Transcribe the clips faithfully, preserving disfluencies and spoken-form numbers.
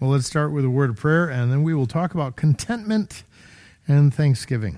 Well, let's start with a word of prayer, and then we will talk about contentment and thanksgiving.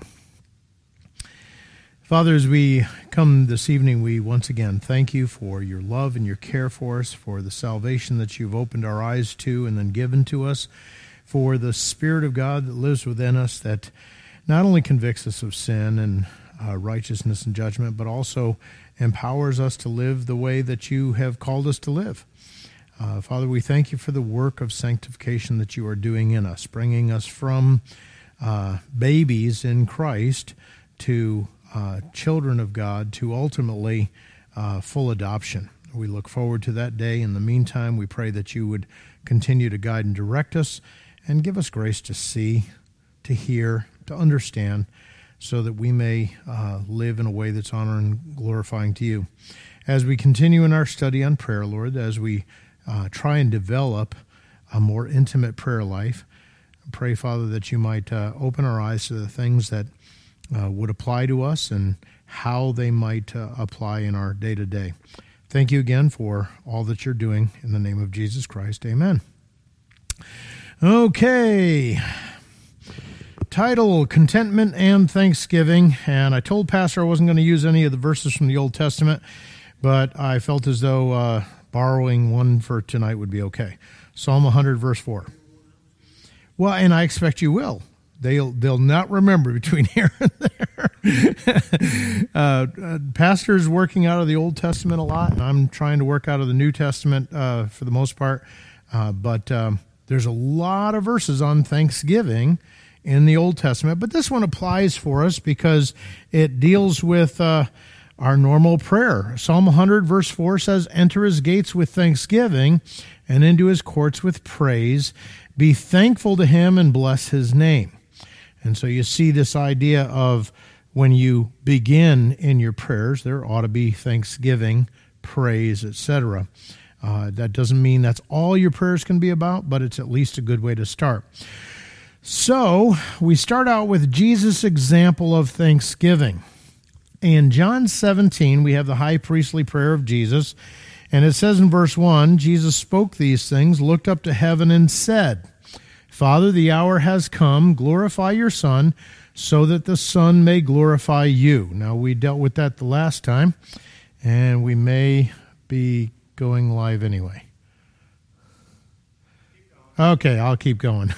Father, as we come this evening, we once again thank you for your love and your care for us, for the salvation that you've opened our eyes to and then given to us, for the Spirit of God that lives within us that not only convicts us of sin and uh, righteousness and judgment, but also empowers us to live the way that you have called us to live. Uh, Father, we thank you for the work of sanctification that you are doing in us, bringing us from uh, babies in Christ to uh, children of God to ultimately uh, full adoption. We look forward to that day. In the meantime, we pray that you would continue to guide and direct us and give us grace to see, to hear, to understand, so that we may uh, live in a way that's honoring and glorifying to you. As we continue in our study on prayer, Lord, as we Uh, try and develop a more intimate prayer life. Pray, Father, that you might uh, open our eyes to the things that uh, would apply to us and how they might uh, apply in our day-to-day. Thank you again for all that you're doing. In the name of Jesus Christ, amen. Okay. Title, Contentment and Thanksgiving. And I told Pastor I wasn't going to use any of the verses from the Old Testament, but I felt as though uh, borrowing one for tonight would be okay. Psalm one hundred, verse four. Well, and I expect you will. They'll they'll not remember between here and there. uh, uh, Pastor's working out of the Old Testament a lot, and I'm trying to work out of the New Testament uh, for the most part. Uh, but um, there's a lot of verses on Thanksgiving in the Old Testament, but this one applies for us because it deals with Uh, our normal prayer. Psalm one hundred, verse four says, "Enter his gates with thanksgiving and into his courts with praise. Be thankful to him and bless his name." And so you see this idea of when you begin in your prayers, there ought to be thanksgiving, praise, et cetera. Uh, that doesn't mean that's all your prayers can be about, but it's at least a good way to start. So we start out with Jesus' example of thanksgiving. In John seventeen, we have the high priestly prayer of Jesus, and it says in verse one, Jesus spoke these things, looked up to heaven, and said, "Father, the hour has come, glorify your Son, so that the Son may glorify you." Now, we dealt with that the last time, and we may be going live anyway. Okay, I'll keep going.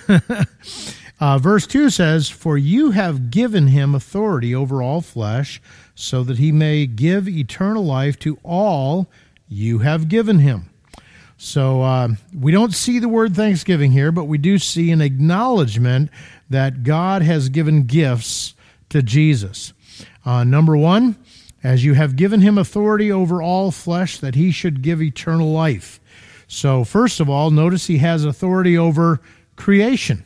uh, verse two says, "For you have given him authority over all flesh, so that he may give eternal life to all you have given him." So uh, we don't see the word thanksgiving here, but we do see an acknowledgement that God has given gifts to Jesus. Uh, number one, as you have given him authority over all flesh, that he should give eternal life. So first of all, notice he has authority over creation.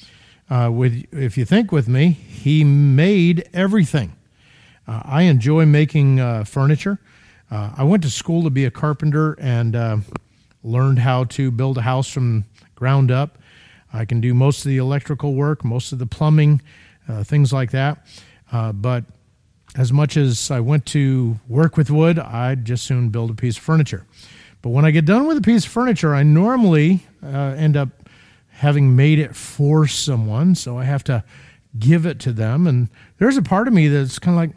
Uh, with, if you think with me, he made everything. Uh, I enjoy making uh, furniture. Uh, I went to school to be a carpenter and uh, learned how to build a house from ground up. I can do most of the electrical work, most of the plumbing, uh, things like that. Uh, but as much as I went to work with wood, I'd just soon build a piece of furniture. But when I get done with a piece of furniture, I normally uh, end up having made it for someone, so I have to give it to them. And there's a part of me that's kind of like,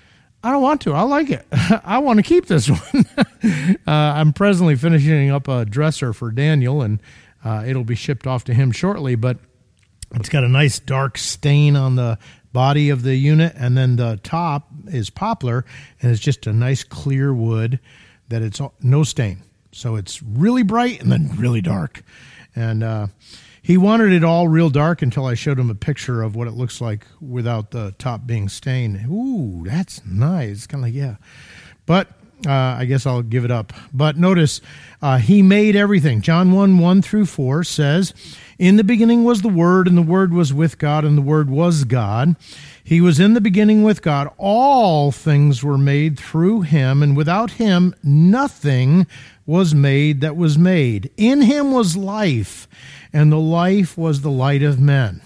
I don't want to. I like it. I want to keep this one. uh, I'm presently finishing up a dresser for Daniel, and uh, it'll be shipped off to him shortly. But it's got a nice dark stain on the body of the unit, and then the top is poplar, and it's just a nice clear wood that it's no stain. So it's really bright and then really dark. And uh, he wanted it all real dark until I showed him a picture of what it looks like without the top being stained. Ooh, that's nice. Kind of like, yeah. But uh, I guess I'll give it up. But notice, uh, he made everything. John one, one through four says, "In the beginning was the Word, and the Word was with God, and the Word was God. He was in the beginning with God. All things were made through him, and without him nothing was made that was made. In him was life, and the life was the light of men."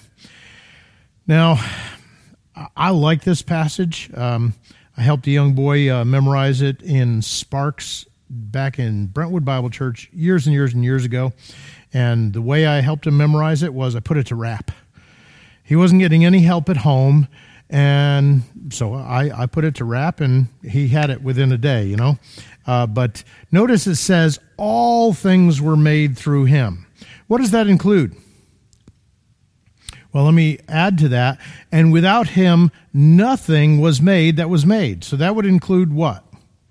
Now, I like this passage. Um, I helped a young boy uh, memorize it in Sparks back in Brentwood Bible Church years and years and years ago. And the way I helped him memorize it was I put it to rap. He wasn't getting any help at home. And so I, I put it to rap, and he had it within a day, you know. Uh, but notice it says, all things were made through him. What does that include? Well, let me add to that. And without him, nothing was made that was made. So that would include what?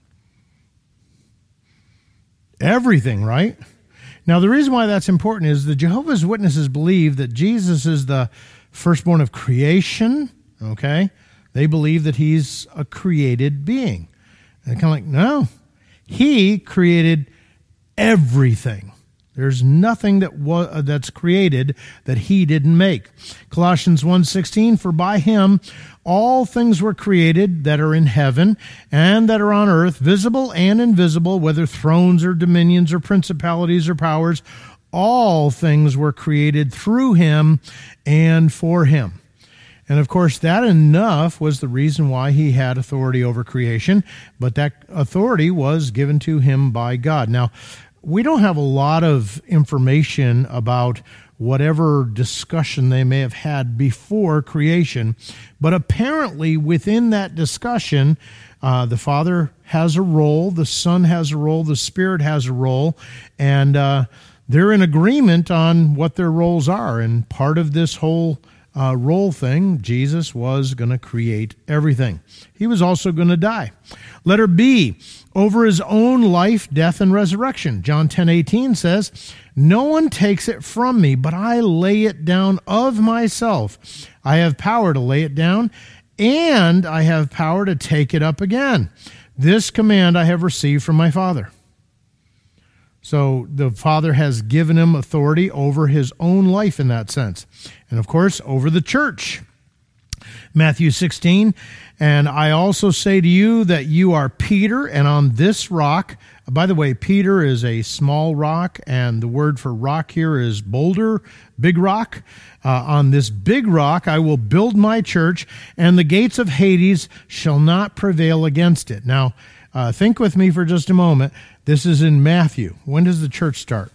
Everything, right? Now, the reason why that's important is the Jehovah's Witnesses believe that Jesus is the firstborn of creation, okay? They believe that he's a created being. And they're kind of like, no, he created everything. There's nothing that was, that's created that he didn't make. Colossians one sixteen, for by him all things were created that are in heaven and that are on earth, visible and invisible, whether thrones or dominions or principalities or powers. All things were created through him and for him. And of course, that enough was the reason why he had authority over creation, but that authority was given to him by God. Now, we don't have a lot of information about whatever discussion they may have had before creation, but apparently within that discussion, uh, the Father has a role, the Son has a role, the Spirit has a role, and uh, they're in agreement on what their roles are. And part of this whole uh, role thing, Jesus was going to create everything. He was also going to die. Letter B, over his own life, death, and resurrection. John ten eighteen says, no one takes it from me, but I lay it down of myself. I have power to lay it down, and I have power to take it up again. This command I have received from my Father. So the Father has given him authority over his own life in that sense. And of course, over the church. Matthew sixteen, and I also say to you that you are Peter, and on this rock, by the way, Peter is a small rock, and the word for rock here is boulder, big rock. Uh, on this big rock I will build my church, and the gates of Hades shall not prevail against it. Now, uh, think with me for just a moment. This is in Matthew. When does the church start?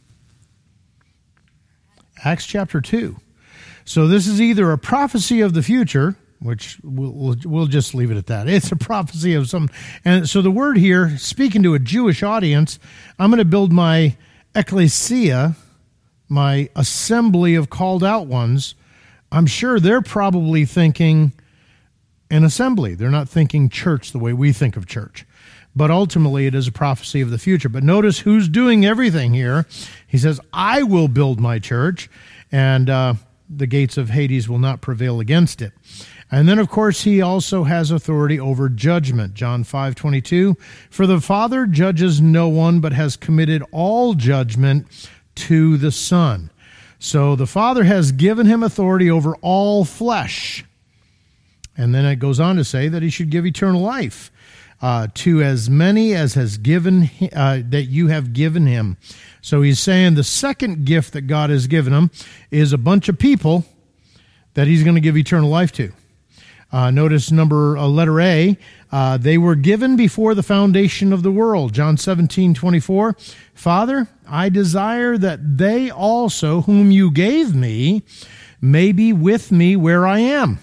Acts chapter two. So this is either a prophecy of the future, which we'll, we'll, we'll just leave it at that. It's a prophecy of some. And so the word here, speaking to a Jewish audience, I'm going to build my ecclesia, my assembly of called out ones. I'm sure they're probably thinking an assembly. They're not thinking church the way we think of church. But ultimately it is a prophecy of the future. But notice who's doing everything here. He says, I will build my church, and uh, the gates of Hades will not prevail against it. And then, of course, he also has authority over judgment. John five twenty-two, for the Father judges no one, but has committed all judgment to the Son. So the Father has given him authority over all flesh. And then it goes on to say that he should give eternal life uh, to as many as has given uh, that you have given him. So he's saying the second gift that God has given him is a bunch of people that he's going to give eternal life to. Uh, notice number uh, letter A, uh, they were given before the foundation of the world. John seventeen twenty-four, Father, I desire that they also, whom you gave me, may be with me where I am,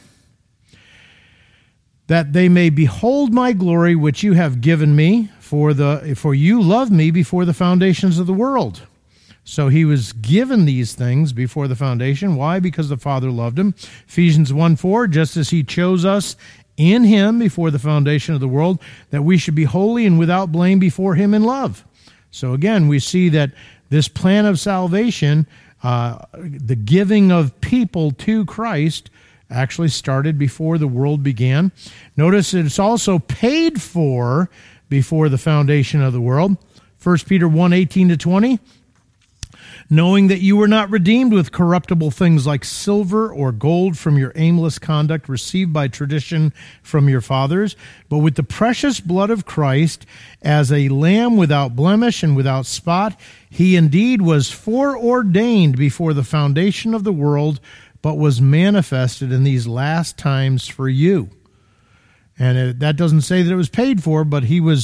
that they may behold my glory which you have given me, for the for you loved me before the foundations of the world. So he was given these things before the foundation. Why? Because the Father loved him. Ephesians one four, just as he chose us in him before the foundation of the world, that we should be holy and without blame before him in love. So again, we see that this plan of salvation, uh, the giving of people to Christ, actually started before the world began. Notice it's also paid for before the foundation of the world. First Peter one eighteen to twenty, knowing that you were not redeemed with corruptible things like silver or gold from your aimless conduct received by tradition from your fathers, but with the precious blood of Christ, as a lamb without blemish and without spot. He indeed was foreordained before the foundation of the world, but was manifested in these last times for you. And it, that doesn't say that it was paid for, but he was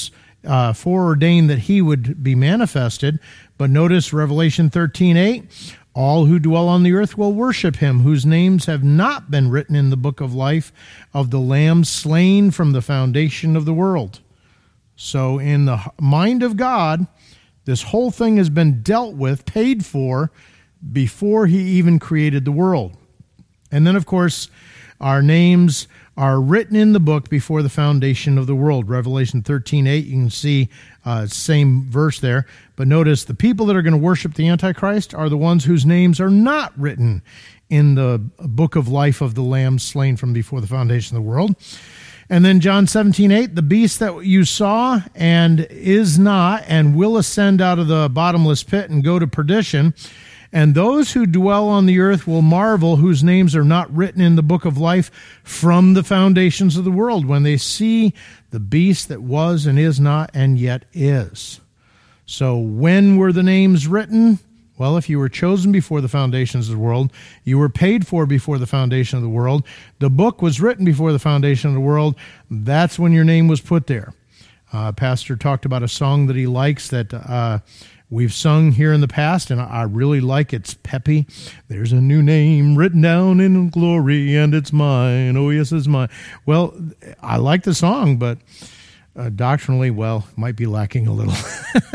uh, foreordained that he would be manifested. But notice Revelation thirteen eight, all who dwell on the earth will worship him, whose names have not been written in the book of life of the Lamb slain from the foundation of the world. So in the mind of God, this whole thing has been dealt with, paid for, before he even created the world. And then, of course, our names are written in the book before the foundation of the world. Revelation thirteen eight, you can see uh, same verse there. But notice the people that are going to worship the Antichrist are the ones whose names are not written in the book of life of the Lamb slain from before the foundation of the world. And then John seventeen eight, the beast that you saw and is not and will ascend out of the bottomless pit and go to perdition. And those who dwell on the earth will marvel, whose names are not written in the book of life from the foundations of the world, when they see the beast that was and is not and yet is. So when were the names written? Well, if you were chosen before the foundations of the world, you were paid for before the foundation of the world, the book was written before the foundation of the world, that's when your name was put there. Uh, Pastor talked about a song that he likes that uh, we've sung here in the past, and I really like it. It's peppy. There's a new name written down in glory, and it's mine. Oh, yes, it's mine. Well, I like the song, but uh, doctrinally, well, might be lacking a little.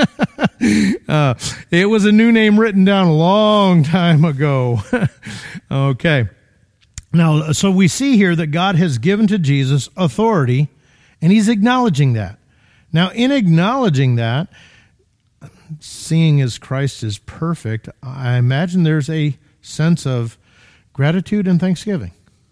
uh, it was a new name written down a long time ago. Okay. Now, so we see here that God has given to Jesus authority, and he's acknowledging that. Now, in acknowledging that, seeing as Christ is perfect, I imagine there's a sense of gratitude and thanksgiving,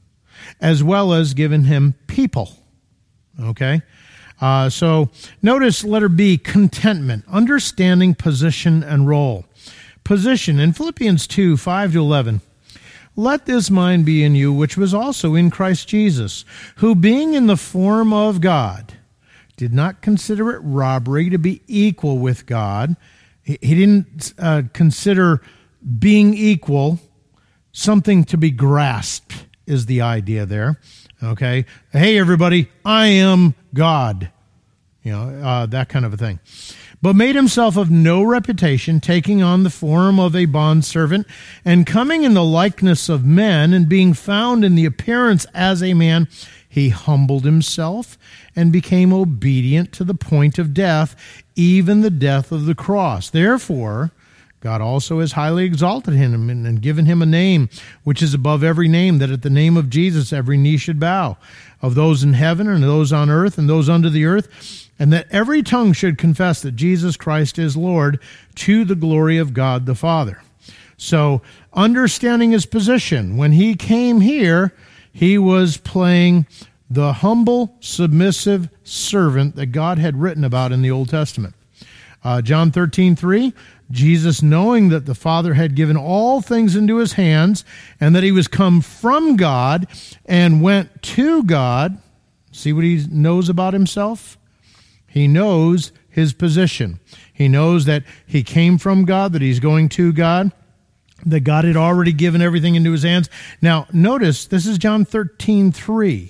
as well as giving him people. Okay? Uh, so notice letter B, contentment, understanding position and role. Position, in Philippians two, five to eleven, let this mind be in you, which was also in Christ Jesus, who being in the form of God, did not consider it robbery to be equal with God. He, he didn't uh, consider being equal something to be grasped, is the idea there. Okay? Hey, everybody, I am God. You know, uh, that kind of a thing. But made himself of no reputation, taking on the form of a bondservant, and coming in the likeness of men, and being found in the appearance as a man, he humbled himself and became obedient to the point of death, even the death of the cross. Therefore, God also has highly exalted him and given him a name which is above every name, that at the name of Jesus every knee should bow, of those in heaven and those on earth and those under the earth, and that every tongue should confess that Jesus Christ is Lord, to the glory of God the Father. So, understanding his position, when he came here, he was playing the humble, submissive servant that God had written about in the Old Testament. Uh, John thirteen three, Jesus, knowing that the Father had given all things into his hands, and that he was come from God and went to God. See what he knows about himself? He knows his position. He knows that he came from God, that he's going to God, that God had already given everything into his hands. Now, notice, this is John thirteen three.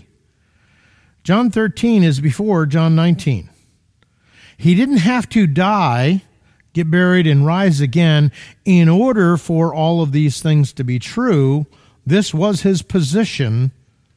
John thirteen is before John nineteen. He didn't have to die, get buried, and rise again in order for all of these things to be true. This was his position.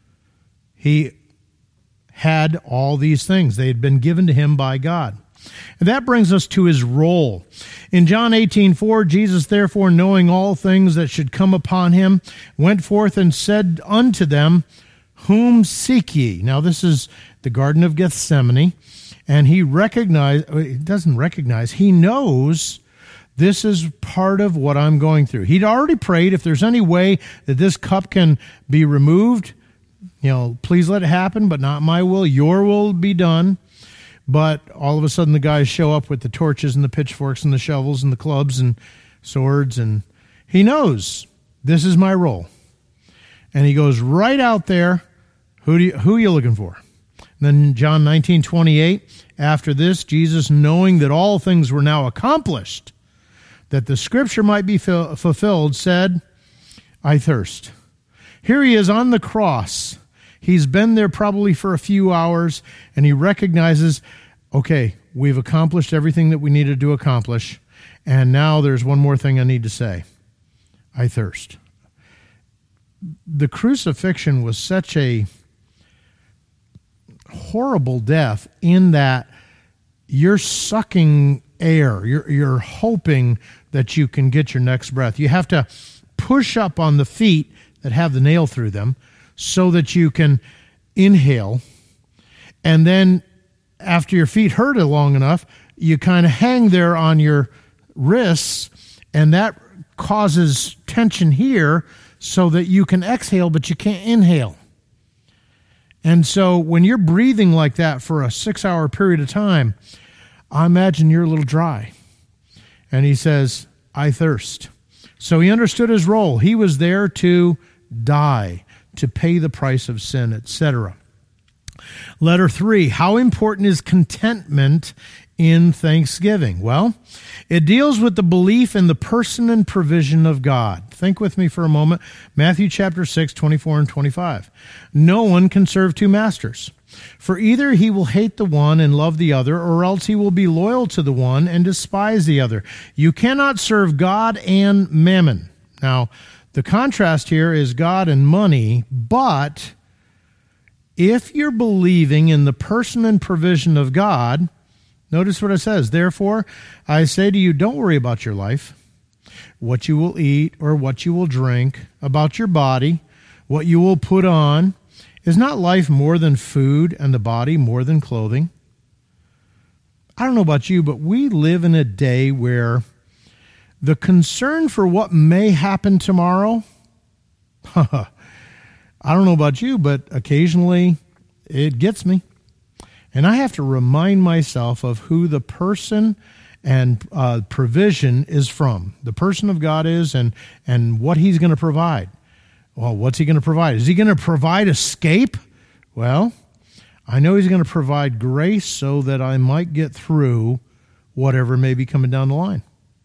He had all these things. They had been given to him by God. And that brings us to his role. In John eighteen four, Jesus, therefore, knowing all things that should come upon him, went forth and said unto them, whom seek ye? Now, this is the Garden of Gethsemane, and he recognized, he doesn't recognize, he knows this is part of what I'm going through. He'd already prayed, if there's any way that this cup can be removed, you know, please let it happen, but not my will, your will be done. But all of a sudden the guys show up with the torches and the pitchforks and the shovels and the clubs and swords, and he knows this is my role. And he goes right out there. Who do you, who are you looking for? And then John nineteen twenty-eight, after this, Jesus, knowing that all things were now accomplished, that the scripture might be fil- fulfilled, said, I thirst. Here he is on the cross. He's been there probably for a few hours, and he recognizes, okay, we've accomplished everything that we needed to accomplish, and now there's one more thing I need to say. I thirst. The crucifixion was such a horrible death in that you're sucking air. You're, you're hoping that you can get your next breath. You have to push up on the feet that have the nail through them so that you can inhale. And then after your feet hurt it long enough, you kind of hang there on your wrists, and that causes tension here so that you can exhale, but you can't inhale. And so when you're breathing like that for a six-hour period of time, I imagine you're a little dry. And he says, I thirst. So he understood his role. He was there to die, to pay the price of sin, et cetera. Letter three, how important is contentment in thanksgiving? Well, it deals with the belief in the person and provision of God. Think with me for a moment. Matthew chapter six, twenty-four and twenty-five. No one can serve two masters, for either he will hate the one and love the other, or else he will be loyal to the one and despise the other. You cannot serve God and mammon. Now, the contrast here is God and money, but if you're believing in the person and provision of God, notice what it says. Therefore, I say to you, don't worry about your life, what you will eat or what you will drink, about your body, what you will put on. Is not life more than food and the body more than clothing? I don't know about you, but we live in a day where the concern for what may happen tomorrow, I don't know about you, but occasionally it gets me. And I have to remind myself of who the person and uh, provision is from. The person of God is and, and what he's going to provide. Well, what's he going to provide? Is he going to provide escape? Well, I know he's going to provide grace so that I might get through whatever may be coming down the line.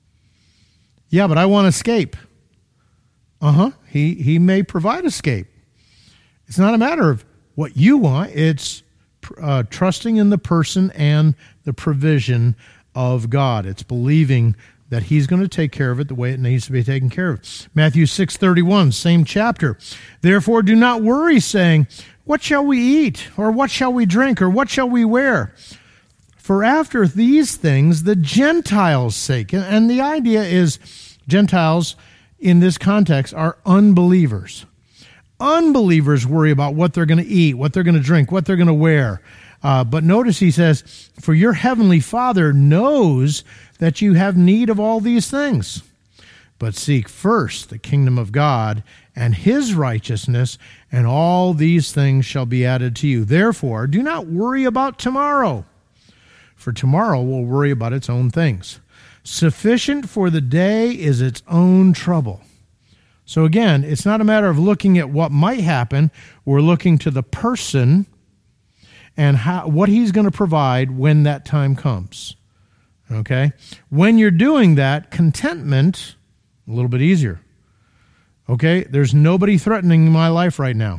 Yeah, but I want escape. Uh-huh. He, he may provide escape. It's not a matter of what you want. It's uh, trusting in the person and the provision of God. It's believing that he's going to take care of it the way it needs to be taken care of. Matthew six thirty-one, same chapter. Therefore, do not worry, saying, what shall we eat? Or what shall we drink? Or what shall we wear? For after these things the Gentiles seek. And the idea is Gentiles in this context are unbelievers. Unbelievers worry about what they're going to eat, what they're going to drink, what they're going to wear. Uh, but notice he says, for your heavenly Father knows that you have need of all these things. But seek first the kingdom of God and his righteousness, and all these things shall be added to you. Therefore, do not worry about tomorrow, for tomorrow will worry about its own things. Sufficient for the day is its own trouble. So again, it's not a matter of looking at what might happen. We're looking to the person and how, what he's going to provide when that time comes. Okay? When you're doing that, contentment, a little bit easier. Okay? There's nobody threatening my life right now.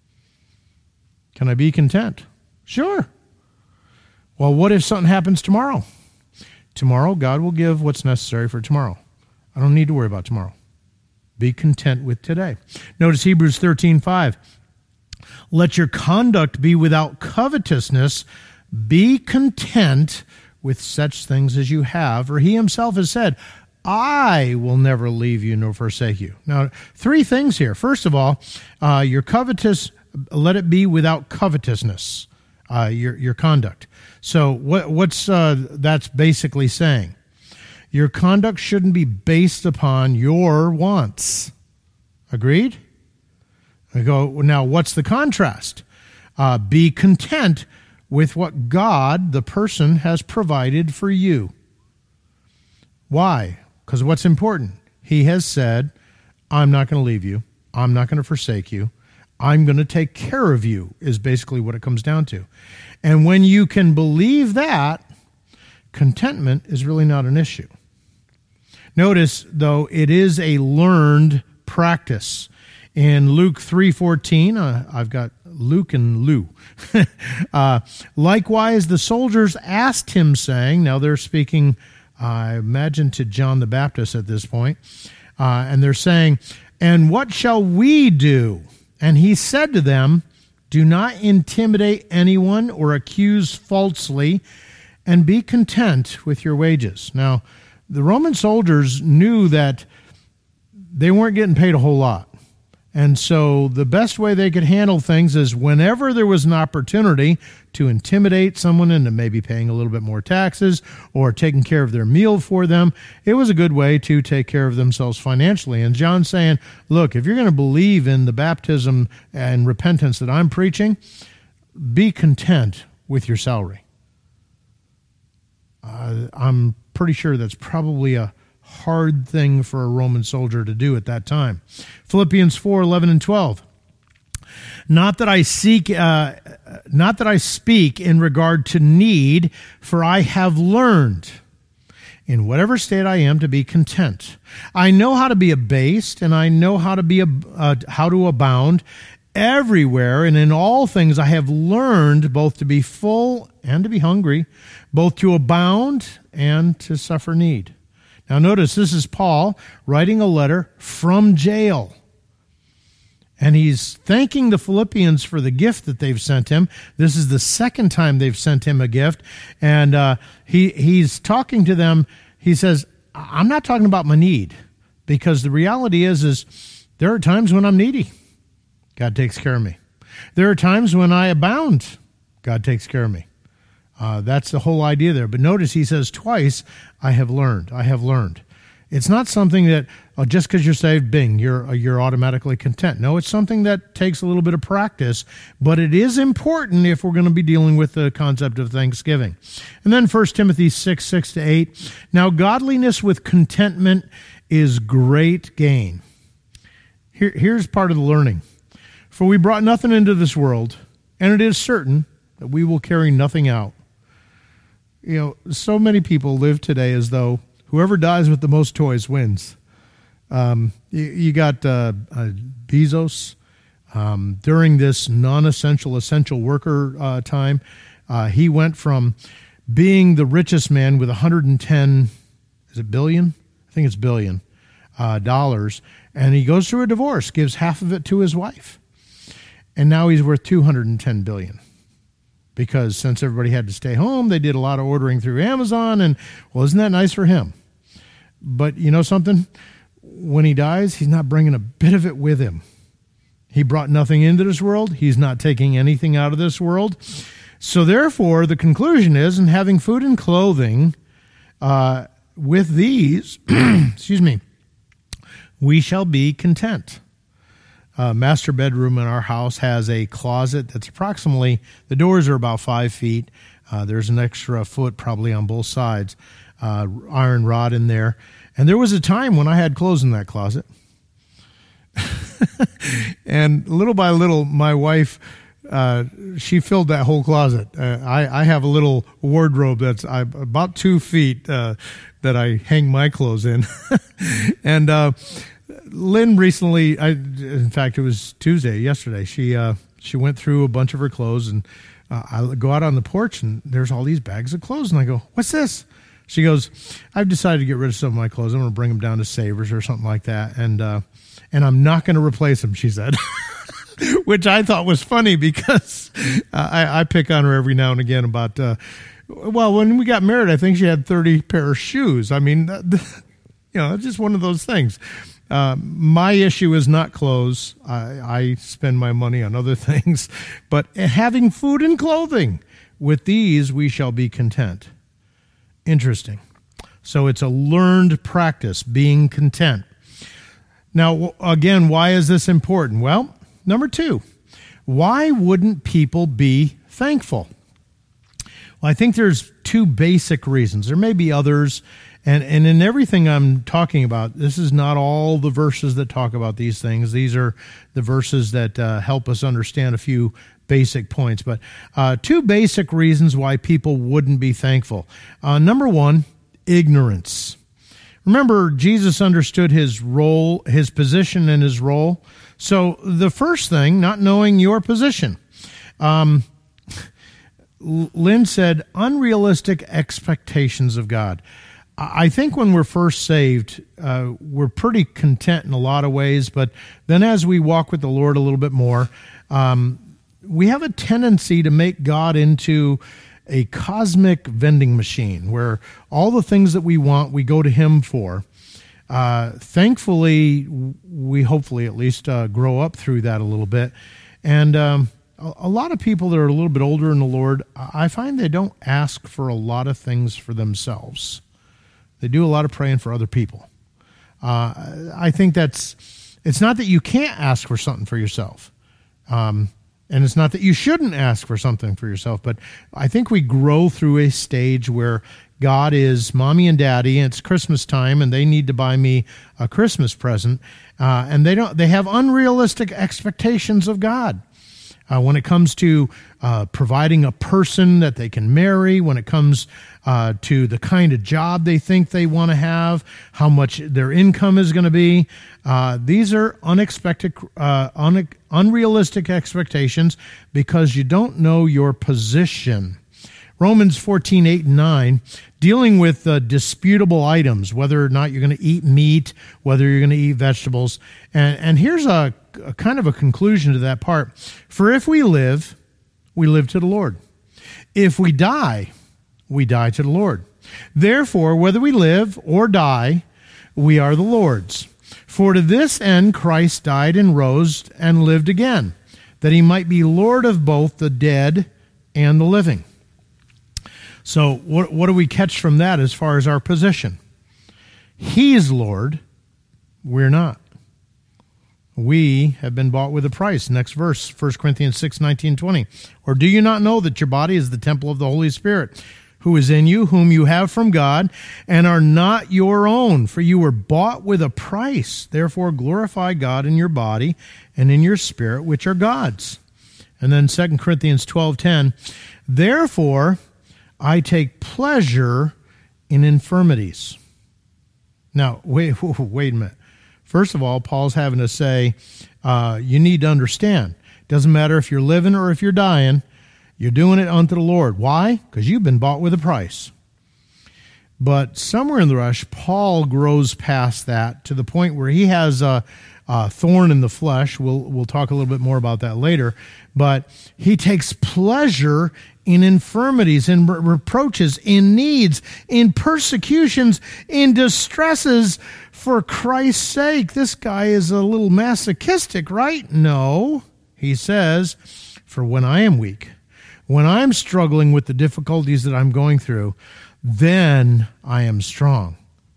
Can I be content? Sure. Well, what if something happens tomorrow? Tomorrow, God will give what's necessary for tomorrow. I don't need to worry about tomorrow. Be content with today. Notice Hebrews thirteen five. Let your conduct be without covetousness. Be content with such things as you have. For he himself has said, I will never leave you nor forsake you. Now, three things here. First of all, uh, your covetous, let it be without covetousness, uh, your, your conduct. So what, what's uh, that's basically saying? Your conduct shouldn't be based upon your wants. Agreed? I go, now what's the contrast? Uh, be content with what God, the person, has provided for you. Why? Because what's important? He has said, I'm not going to leave you. I'm not going to forsake you. I'm going to take care of you, is basically what it comes down to. And when you can believe that, contentment is really not an issue. Notice, though, it is a learned practice. In Luke three fourteen, uh, I've got Luke and Lou. uh, Likewise, the soldiers asked him, saying, now they're speaking, uh, I imagine, to John the Baptist at this point, uh, and they're saying, and what shall we do? And he said to them, do not intimidate anyone or accuse falsely, and be content with your wages. Now, the Roman soldiers knew that they weren't getting paid a whole lot. And so the best way they could handle things is whenever there was an opportunity to intimidate someone into maybe paying a little bit more taxes or taking care of their meal for them, it was a good way to take care of themselves financially. And John's saying, look, if you're going to believe in the baptism and repentance that I'm preaching, be content with your salary. Uh, I'm pretty sure that's probably a hard thing for a Roman soldier to do at that time. Philippians four, eleven and twelve. Not that I seek, uh, not that I speak in regard to need, for I have learned in whatever state I am to be content. I know how to be abased, and I know how to be uh, how to abound. Everywhere and in all things I have learned both to be full and to be hungry, both to abound and to suffer need. Now notice, this is Paul writing a letter from jail. And he's thanking the Philippians for the gift that they've sent him. This is the second time they've sent him a gift. And uh, he he's talking to them. He says, I'm not talking about my need, because the reality is, is there are times when I'm needy. God takes care of me. There are times when I abound. God takes care of me. Uh, that's the whole idea there. But notice he says twice, I have learned. I have learned. It's not something that oh, just because you're saved, bing, you're you're automatically content. No, it's something that takes a little bit of practice, but it is important if we're going to be dealing with the concept of thanksgiving. And then First Timothy six, six to eight. Now godliness with contentment is great gain. Here, here's part of the learning. For we brought nothing into this world, and it is certain that we will carry nothing out. You know, so many people live today as though whoever dies with the most toys wins. Um, you, you got uh, uh, Bezos. Um, during this non-essential, essential worker uh, time, uh, he went from being the richest man with one hundred ten, is it billion? I think it's billion uh, dollars. And he goes through a divorce, gives half of it to his wife. And now he's worth two hundred ten billion dollars. Because since everybody had to stay home, they did a lot of ordering through Amazon, and, well, isn't that nice for him? But you know something? When he dies, he's not bringing a bit of it with him. He brought nothing into this world. He's not taking anything out of this world. So therefore, the conclusion is, in having food and clothing, uh, with these, excuse me, we shall be content. Uh, master bedroom in our house has a closet that's approximately, the doors are about five feet. Uh, there's an extra foot probably on both sides, uh, iron rod in there. And there was a time when I had clothes in that closet. And little by little, my wife, uh, she filled that whole closet. Uh, I, I have a little wardrobe that's uh, about two feet uh, that I hang my clothes in. and uh Lynn recently, I, in fact, it was Tuesday, yesterday, she uh, she went through a bunch of her clothes, and uh, I go out on the porch, and there's all these bags of clothes, and I go, what's this? She goes, I've decided to get rid of some of my clothes. I'm going to bring them down to Savers or something like that, and uh, and I'm not going to replace them, she said, which I thought was funny because uh, I, I pick on her every now and again about, uh, well, when we got married, I think she had thirty pair of shoes. I mean, you know, it's just one of those things. Uh, my issue is not clothes. I, I spend my money on other things. But having food and clothing, with these we shall be content. Interesting. So it's a learned practice, being content. Now, again, why is this important? Well, number two, why wouldn't people be thankful? Well, I think there's two basic reasons. There may be others. And and in everything I'm talking about, this is not all the verses that talk about these things. These are the verses that uh, help us understand a few basic points. But uh, two basic reasons why people wouldn't be thankful. Uh, number one, ignorance. Remember, Jesus understood his role, his position and his role. So the first thing, not knowing your position. Um, Lynn said, unrealistic expectations of God. I think when we're first saved, uh, we're pretty content in a lot of ways, but then as we walk with the Lord a little bit more, um, we have a tendency to make God into a cosmic vending machine where all the things that we want, we go to him for. Uh, thankfully, we hopefully at least uh, grow up through that a little bit. And um, a, a lot of people that are a little bit older in the Lord, I find they don't ask for a lot of things for themselves. They do a lot of praying for other people. Uh, I think that's, it's not that you can't ask for something for yourself. Um, and it's not that you shouldn't ask for something for yourself, but I think we grow through a stage where God is mommy and daddy, and it's Christmas time, and they need to buy me a Christmas present, uh, and they don't. They have unrealistic expectations of God uh, when it comes to uh, providing a person that they can marry, when it comes uh, to the kind of job they think they want to have, how much their income is going to be. Uh, these are unexpected, uh, un- unrealistic expectations because you don't know your position. Romans fourteen, eight and nine, dealing with uh, disputable items, whether or not you're going to eat meat, whether you're going to eat vegetables. And, and here's a, a kind of a conclusion to that part. For if we live, we live to the Lord. If we die, we die to the Lord. Therefore, whether we live or die, we are the Lord's. For to this end Christ died and rose and lived again, that he might be Lord of both the dead and the living. So what, what do we catch from that as far as our position? He's Lord, we're not. We have been bought with a price. Next verse, First Corinthians six, nineteen, twenty. Or do you not know that your body is the temple of the Holy Spirit, who is in you, whom you have from God, and are not your own? For you were bought with a price. Therefore glorify God in your body and in your spirit, which are God's. And then Second Corinthians twelve, ten. Therefore I take pleasure in infirmities. Now, wait, wait a minute. First of all, Paul's having to say, uh, you need to understand. It doesn't matter if you're living or if you're dying, you're doing it unto the Lord. Why? Because you've been bought with a price. But somewhere in the rush, Paul grows past that to the point where he has a, a thorn in the flesh. We'll, we'll talk a little bit more about that later. But he takes pleasure in infirmities, in re- reproaches, in needs, in persecutions, in distresses for Christ's sake. This guy is a little masochistic, right? No, he says, for when I am weak, when I'm struggling with the difficulties that I'm going through, then I am strong.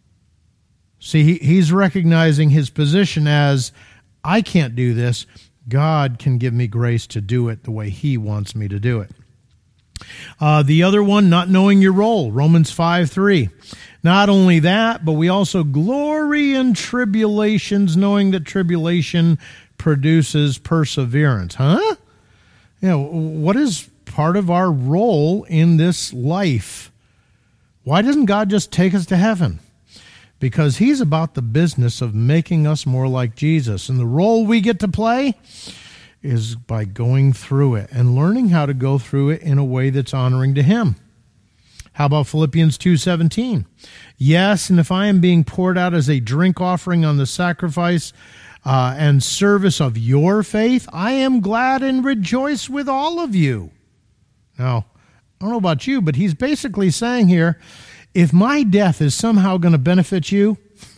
See, he, he's recognizing his position as, I can't do this. God can give me grace to do it the way he wants me to do it. Uh, the other one, not knowing your role, Romans five, three. Not only that, but we also glory in tribulations, knowing that tribulation produces perseverance. Huh? You know, what is part of our role in this life? Why doesn't God just take us to heaven? Because he's about the business of making us more like Jesus. And the role we get to play is by going through it and learning how to go through it in a way that's honoring to him. How about Philippians two seventeen? Yes, and if I am being poured out as a drink offering on the sacrifice uh, and service of your faith, I am glad and rejoice with all of you. Now, I don't know about you, but he's basically saying here, if my death is somehow going to benefit you,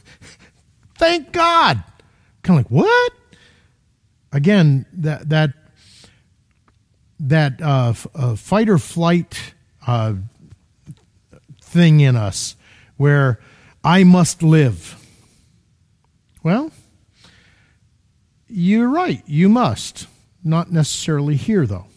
thank God. Kind of like, what? Again, that that that uh, f- uh, fight or flight uh, thing in us, where I must live. Well, you're right. You must. Not necessarily here, though.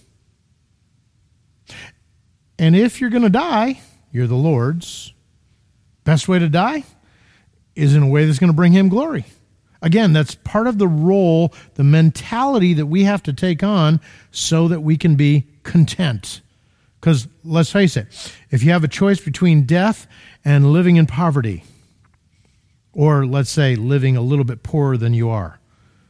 And if you're going to die, you're the Lord's. Best way to die is in a way that's going to bring him glory. Again, that's part of the role, the mentality that we have to take on so that we can be content. Because let's face it, if you have a choice between death and living in poverty, Or let's say living a little bit poorer than you are.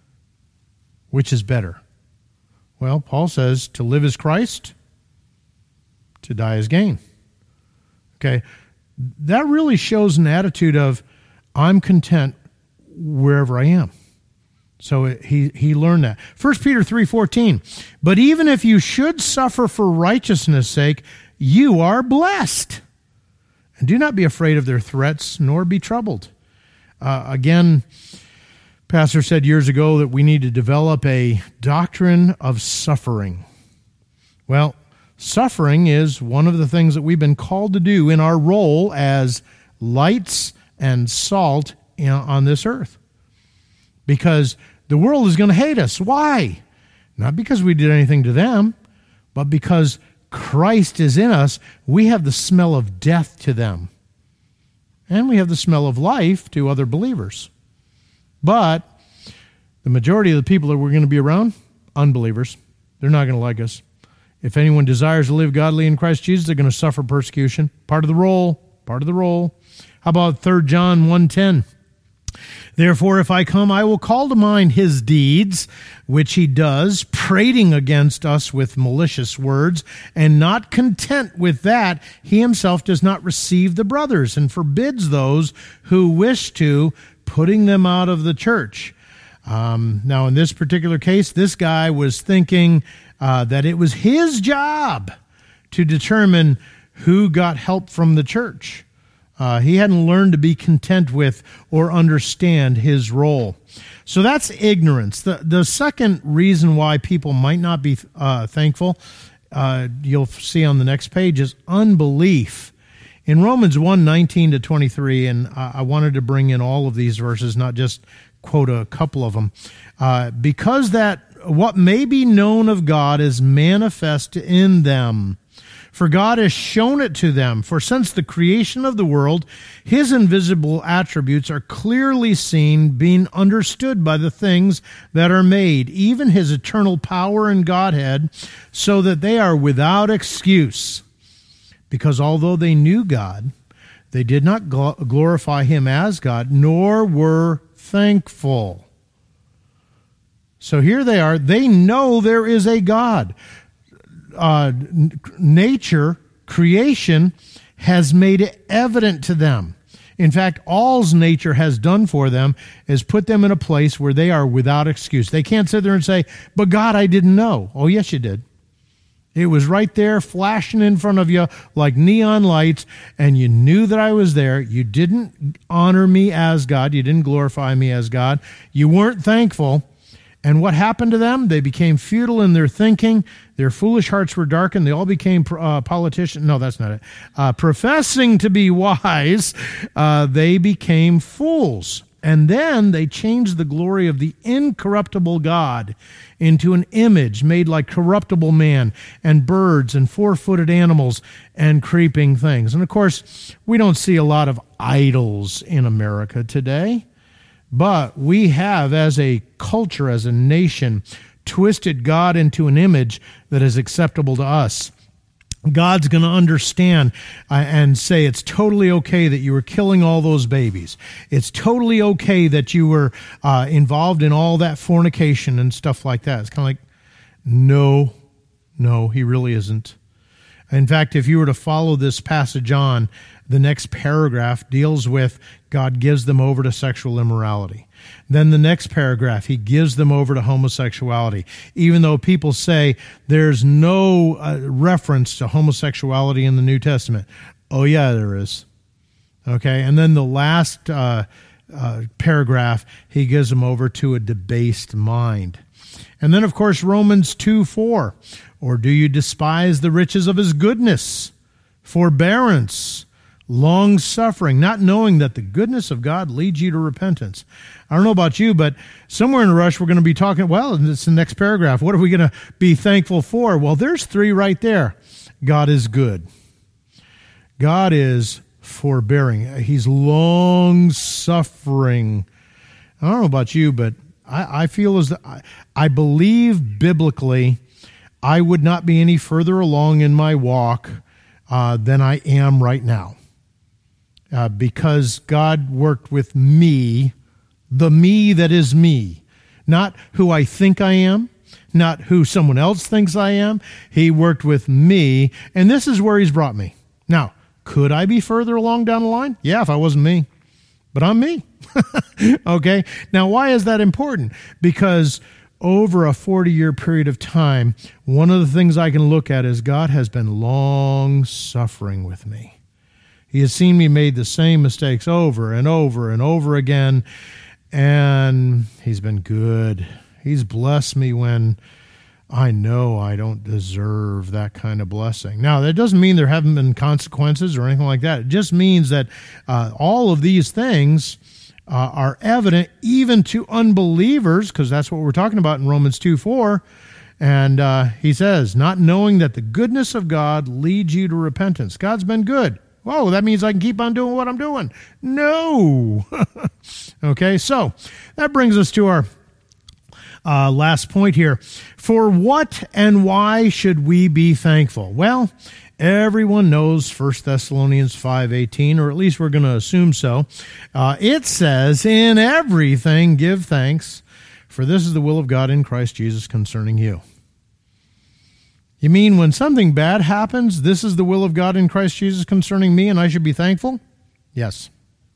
Which is better? Well, Paul says to live is Christ, to die is gain. Okay, that really shows an attitude of I'm content wherever I am. So he he learned that. First Peter three fourteen, but even if you should suffer for righteousness' sake, you are blessed. And do not be afraid of their threats, nor be troubled. Uh, again, Pastor said years ago that we need to develop a doctrine of suffering. Well, suffering is one of the things that we've been called to do in our role as lights and salt in, on this earth. Because the world is going to hate us. Why? Not because we did anything to them, but because Christ is in us. We have the smell of death to them. And we have the smell of life to other believers. But the majority of the people that we're going to be around, unbelievers. They're not going to like us. If anyone desires to live godly in Christ Jesus, they're going to suffer persecution. Part of the role. Part of the role. How about Third John one ten? Therefore, if I come, I will call to mind his deeds, which he does, prating against us with malicious words, and not content with that, he himself does not receive the brothers, and forbids those who wish to, putting them out of the church. Um, now, in this particular case, this guy was thinking uh, that it was his job to determine who got help from the church. Uh, he hadn't learned to be content with or understand his role. So that's ignorance. The, the second reason why people might not be uh, thankful, uh, you'll see on the next page, is unbelief. In Romans one nineteen to twenty-three, and I, I wanted to bring in all of these verses, not just quote a couple of them, uh, because that what may be known of God is manifest in them. For God has shown it to them. For since the creation of the world, his invisible attributes are clearly seen, being understood by the things that are made, even his eternal power and Godhead, so that they are without excuse. Because although they knew God, they did not glorify him as God, nor were thankful. So here they are. They know there is a God. Uh, nature, creation, has made it evident to them. In fact, all's nature has done for them is put them in a place where they are without excuse. They can't sit there and say, but God, I didn't know. Oh, yes, you did. It was right there flashing in front of you like neon lights, and you knew that I was there. You didn't honor me as God. You didn't glorify me as God. You weren't thankful. And what happened to them? They became futile in their thinking. Their foolish hearts were darkened. They all became uh, politicians. No, that's not it. Uh, professing to be wise, uh, they became fools. And then they changed the glory of the incorruptible God into an image made like corruptible man and birds and four-footed animals and creeping things. And of course, we don't see a lot of idols in America today. But we have, as a culture, as a nation, twisted God into an image that is acceptable to us. God's going to understand uh, and say it's totally okay that you were killing all those babies. It's totally okay that you were uh, involved in all that fornication and stuff like that. It's kind of like, no, no, he really isn't. In fact, if you were to follow this passage on, the next paragraph deals with God gives them over to sexual immorality. Then the next paragraph, he gives them over to homosexuality. Even though people say there's no uh, reference to homosexuality in the New Testament. Oh, yeah, there is. Okay, and then the last uh, uh, paragraph, he gives them over to a debased mind. And then, of course, Romans two four. Or do you despise the riches of his goodness, forbearance, long-suffering, not knowing that the goodness of God leads you to repentance? I don't know about you, but somewhere in the rush we're going to be talking, well, it's the next paragraph. What are we going to be thankful for? Well, there's three right there. God is good. God is forbearing. He's long-suffering. I don't know about you, but I, I feel as though I, I believe biblically I would not be any further along in my walk uh, than I am right now. uh, because God worked with me, the me that is me, not who I think I am, not who someone else thinks I am. He worked with me, and this is where he's brought me. Now, could I be further along down the line? Yeah, if I wasn't me. But I'm me. Okay? Now, why is that important? Because over a forty-year period of time, one of the things I can look at is God has been long-suffering with me. He has seen me make the same mistakes over and over and over again, and he's been good. He's blessed me when I know I don't deserve that kind of blessing. Now, that doesn't mean there haven't been consequences or anything like that. It just means that uh, all of these things uh, are evident even to unbelievers, because that's what we're talking about in Romans two four. And uh, he says, not knowing that the goodness of God leads you to repentance. God's been good. Whoa, that means I can keep on doing what I'm doing. No. Okay, so that brings us to our Uh, last point here. For what and why should we be thankful? Well, everyone knows First Thessalonians five eighteen, or at least we're going to assume so. Uh, it says, in everything give thanks, for this is the will of God in Christ Jesus concerning you. You mean when something bad happens, this is the will of God in Christ Jesus concerning me, and I should be thankful? Yes.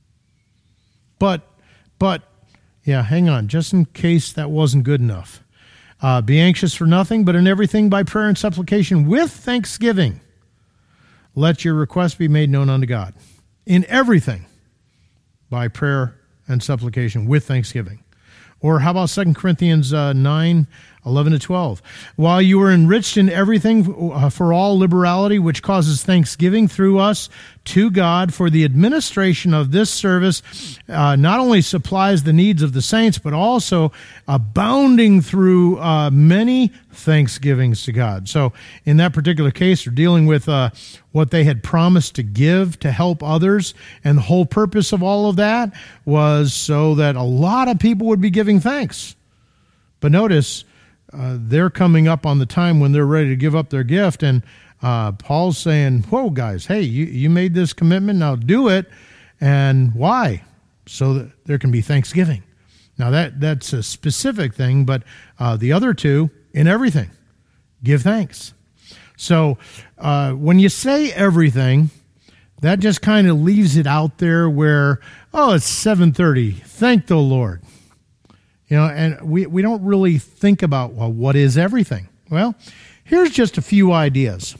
But, but, Yeah, hang on, just in case that wasn't good enough. Uh, be anxious for nothing, but in everything by prayer and supplication with thanksgiving. Let your requests be made known unto God. In everything by prayer and supplication with thanksgiving. Or how about Second Corinthians uh, nine, eleven to twelve? While you are enriched in everything uh, for all liberality, which causes thanksgiving through us to God for the administration of this service, uh, not only supplies the needs of the saints, but also abounding through uh, many thanksgivings to God. So in that particular case, they're dealing with uh, what they had promised to give to help others, and the whole purpose of all of that was so that a lot of people would be giving thanks. But notice, uh, they're coming up on the time when they're ready to give up their gift, and Uh, Paul's saying, whoa, guys, hey, you, you made this commitment, now do it. And why? So that there can be thanksgiving. Now, that that's a specific thing, but uh, the other two, in everything, give thanks. So uh, when you say everything, that just kind of leaves it out there where, oh, it's seven thirty, thank the Lord. You know, and we, we don't really think about, well, what is everything? Well, here's just a few ideas.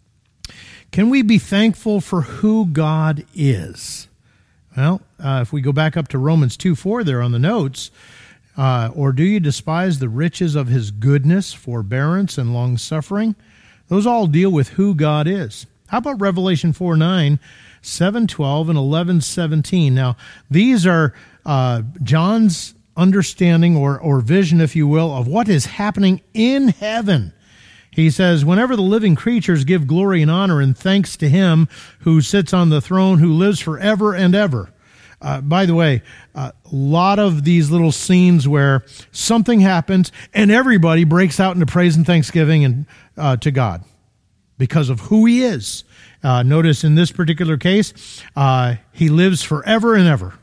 Can we be thankful for who God is? Well, uh, if we go back up to Romans two four there on the notes, uh, or do you despise the riches of his goodness, forbearance, and long-suffering? Those all deal with who God is. How about Revelation four nine, seven twelve, and eleven seventeen? Now, these are uh, John's understanding or, or vision, if you will, of what is happening in heaven. He says, whenever the living creatures give glory and honor and thanks to him who sits on the throne, who lives forever and ever. Uh, by the way, a lot of these little scenes where something happens and everybody breaks out into praise and thanksgiving and uh, to God because of who he is. Uh, notice in this particular case, uh, he lives forever and ever.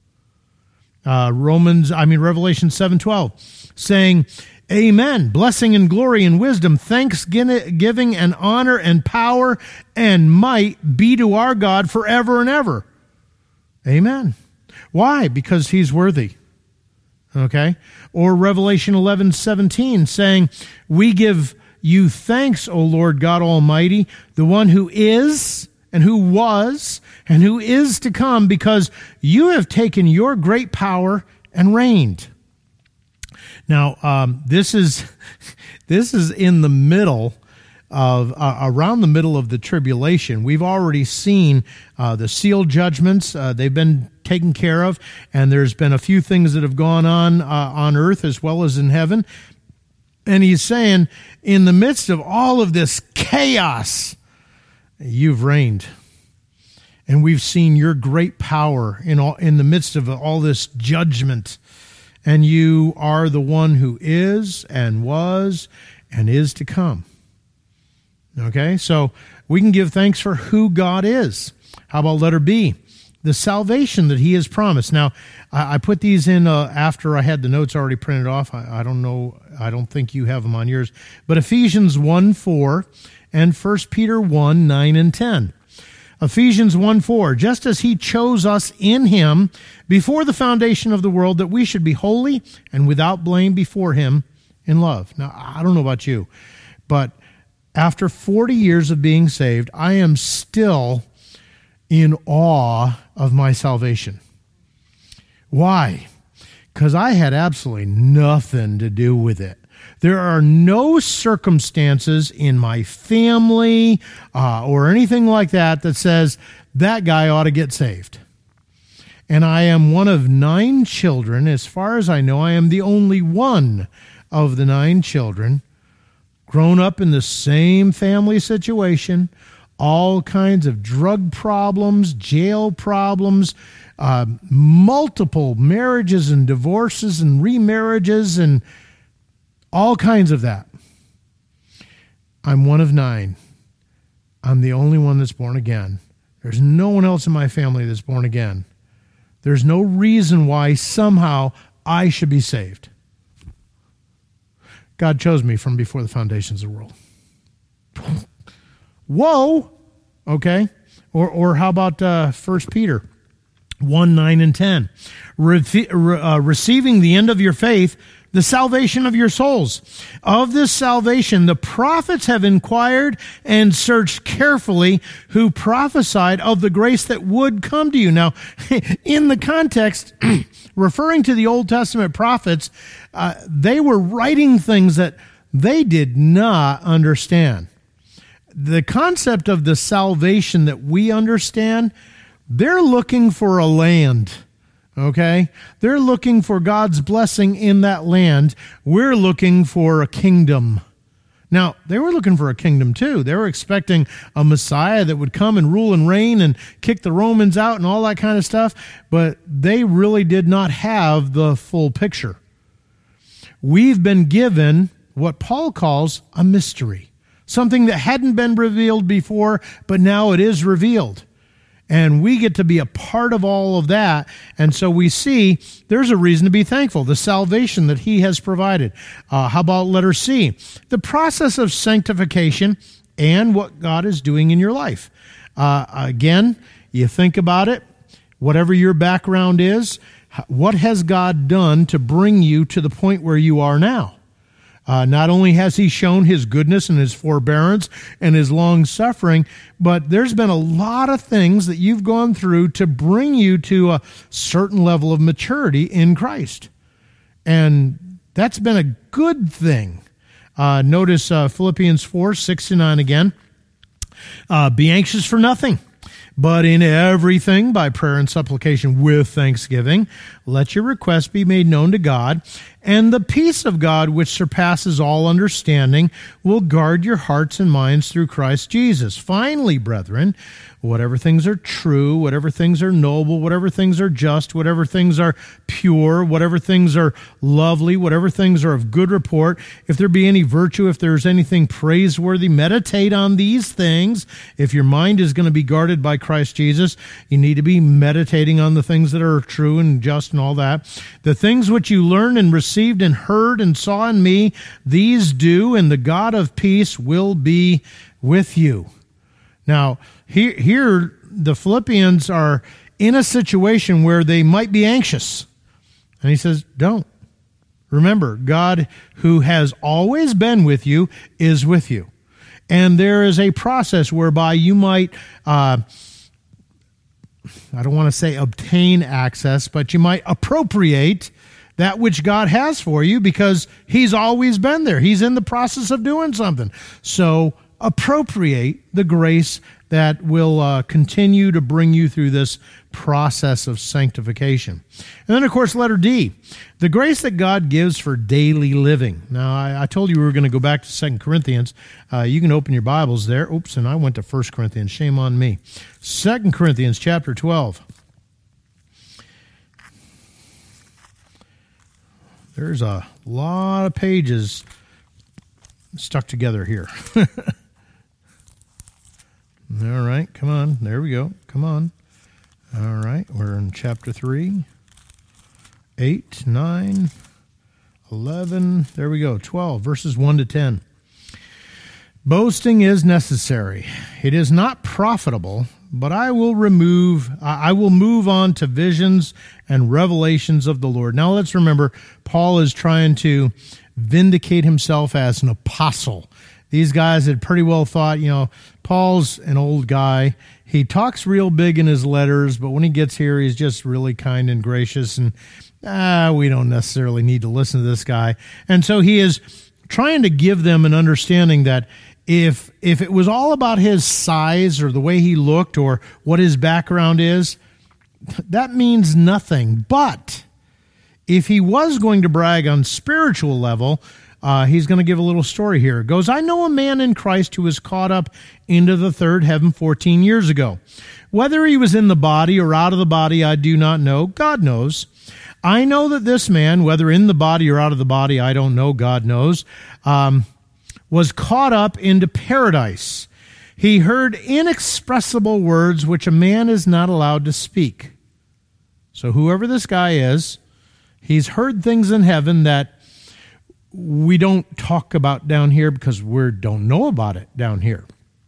Uh, Romans, I mean Revelation seven twelve, saying, amen. Blessing and glory and wisdom, thanksgiving and honor and power and might be to our God forever and ever. Amen. Why? Because he's worthy. Okay? Or Revelation eleven seventeen saying, we give you thanks, O Lord God Almighty, the one who is and who was and who is to come, because you have taken your great power and reigned. Now, um, this is this is in the middle of, uh, around the middle of the tribulation. We've already seen uh, the seal judgments. Uh, they've been taken care of, and there's been a few things that have gone on uh, on earth as well as in heaven. And he's saying, in the midst of all of this chaos, you've reigned. And we've seen your great power in all, in the midst of all this judgment. And you are the one who is and was and is to come. Okay, so we can give thanks for who God is. How about letter B? the salvation that he has promised. Now, I, I put these in uh, after I had the notes already printed off. I, I don't know. I don't think you have them on yours. But Ephesians one four and First Peter one nine and ten. Ephesians one four, just as he chose us in him before the foundation of the world, that we should be holy and without blame before him in love. Now, I don't know about you, but after forty years of being saved, I am still in awe of my salvation. Why? Because I had absolutely nothing to do with it. There are no circumstances in my family uh, or anything like that that says that guy ought to get saved. And I am one of nine children. As far as I know, I am the only one of the nine children, grown up in the same family situation, all kinds of drug problems, jail problems, uh, multiple marriages and divorces and remarriages and all kinds of that. I'm one of nine. I'm the only one that's born again. There's no one else in my family that's born again. There's no reason why somehow I should be saved. God chose me from before the foundations of the world. Whoa! Okay. Or or how about uh, First Peter one, nine, and ten? Re- uh, receiving the end of your faith, the salvation of your souls. Of this salvation, the prophets have inquired and searched carefully, who prophesied of the grace that would come to you. Now, in the context, referring to the Old Testament prophets, uh, they were writing things that they did not understand. The concept of the salvation that we understand, they're looking for a land. Okay? They're looking for God's blessing in that land. We're looking for a kingdom. Now, they were looking for a kingdom too. They were expecting a Messiah that would come and rule and reign and kick the Romans out and all that kind of stuff, but they really did not have the full picture. We've been given what Paul calls a mystery, something that hadn't been revealed before, but now it is revealed. And we get to be a part of all of that. And so we see there's a reason to be thankful, the salvation that he has provided. Uh, how about letter C? The process of sanctification and what God is doing in your life. Uh, again, you think about it, whatever your background is, what has God done to bring you to the point where you are now? Uh, not only has he shown his goodness and his forbearance and his long suffering, but there's been a lot of things that you've gone through to bring you to a certain level of maturity in Christ. And that's been a good thing. Uh, notice uh, Philippians four, six to nine again. Uh, be anxious for nothing, but in everything, by prayer and supplication with thanksgiving, let your requests be made known to God, and the peace of God, which surpasses all understanding, will guard your hearts and minds through Christ Jesus. Finally, brethren, whatever things are true, whatever things are noble, whatever things are just, whatever things are pure, whatever things are lovely, whatever things are of good report, if there be any virtue, if there's anything praiseworthy, meditate on these things. If your mind is going to be guarded by Christ Jesus, you need to be meditating on the things that are true and just and all that. The things which you learned and received and heard and saw in me, these do, and the God of peace will be with you. Now, here, here the Philippians are in a situation where they might be anxious. And he says, don't. Remember, God, who has always been with you, is with you. And there is a process whereby you might, uh, I don't want to say obtain access, but you might appropriate that which God has for you because he's always been there. He's in the process of doing something. So appropriate the grace that will uh, continue to bring you through this process of sanctification. And then, of course, letter D, the grace that God gives for daily living. Now, I, I told you we were going to go back to Second Corinthians. Uh, you can open your Bibles there. Oops, and I went to First Corinthians. Shame on me. Second Corinthians chapter twelve. There's a lot of pages stuck together here. All right, come on. There we go. Come on. All right, we're in chapter three, eight, nine, eleven, there we go, twelve, verses one to ten. Boasting is necessary. It is not profitable, but I will remove, I will move on to visions and revelations of the Lord. Now let's remember, Paul is trying to vindicate himself as an apostle. These guys had pretty well thought, you know, Paul's an old guy. He talks real big in his letters, but when he gets here, he's just really kind and gracious, and ah, we don't necessarily need to listen to this guy. And so he is trying to give them an understanding that if if it was all about his size or the way he looked or what his background is, that means nothing. But if he was going to brag on spiritual level, Uh, he's going to give a little story here. It goes, I know a man in Christ who was caught up into the third heaven fourteen years ago. Whether he was in the body or out of the body, I do not know. God knows. I know that this man, whether in the body or out of the body, I don't know. God knows, um, was caught up into paradise. He heard inexpressible words which a man is not allowed to speak. So whoever this guy is, he's heard things in heaven that we don't talk about down here because we don't know about it down here.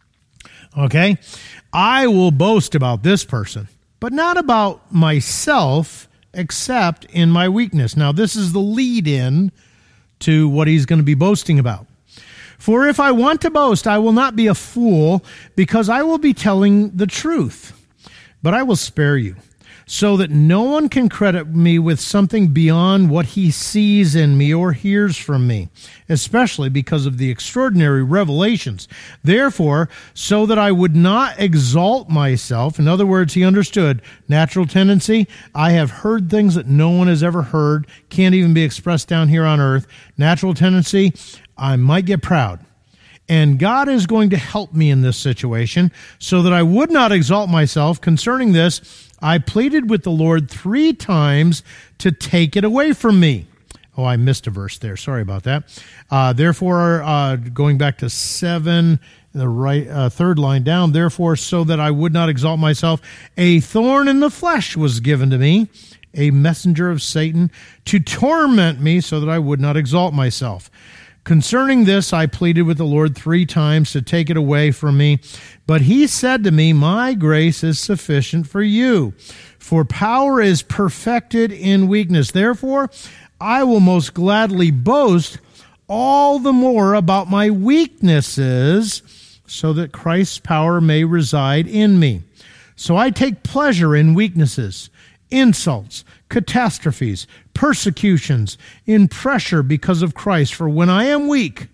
Okay? I will boast about this person, but not about myself, except in my weakness. Now, this is the lead-in to what he's going to be boasting about. For if I want to boast, I will not be a fool, because I will be telling the truth. But I will spare you, so that no one can credit me with something beyond what he sees in me or hears from me, especially because of the extraordinary revelations. Therefore, so that I would not exalt myself, in other words, he understood natural tendency. I have heard things that no one has ever heard, can't even be expressed down here on earth. Natural tendency, I might get proud. And God is going to help me in this situation so that I would not exalt myself. Concerning this, I pleaded with the Lord three times to take it away from me. Oh, I missed a verse there. Sorry about that. Uh, therefore, uh, going back to seven, the right uh, third line down, therefore, so that I would not exalt myself, a thorn in the flesh was given to me, a messenger of Satan, to torment me so that I would not exalt myself. Concerning this, I pleaded with the Lord three times to take it away from me. But he said to me, my grace is sufficient for you, for power is perfected in weakness. Therefore, I will most gladly boast all the more about my weaknesses, so that Christ's power may reside in me. So I take pleasure in weaknesses, insults, catastrophes, persecutions, in pressure because of Christ. For when I am weak,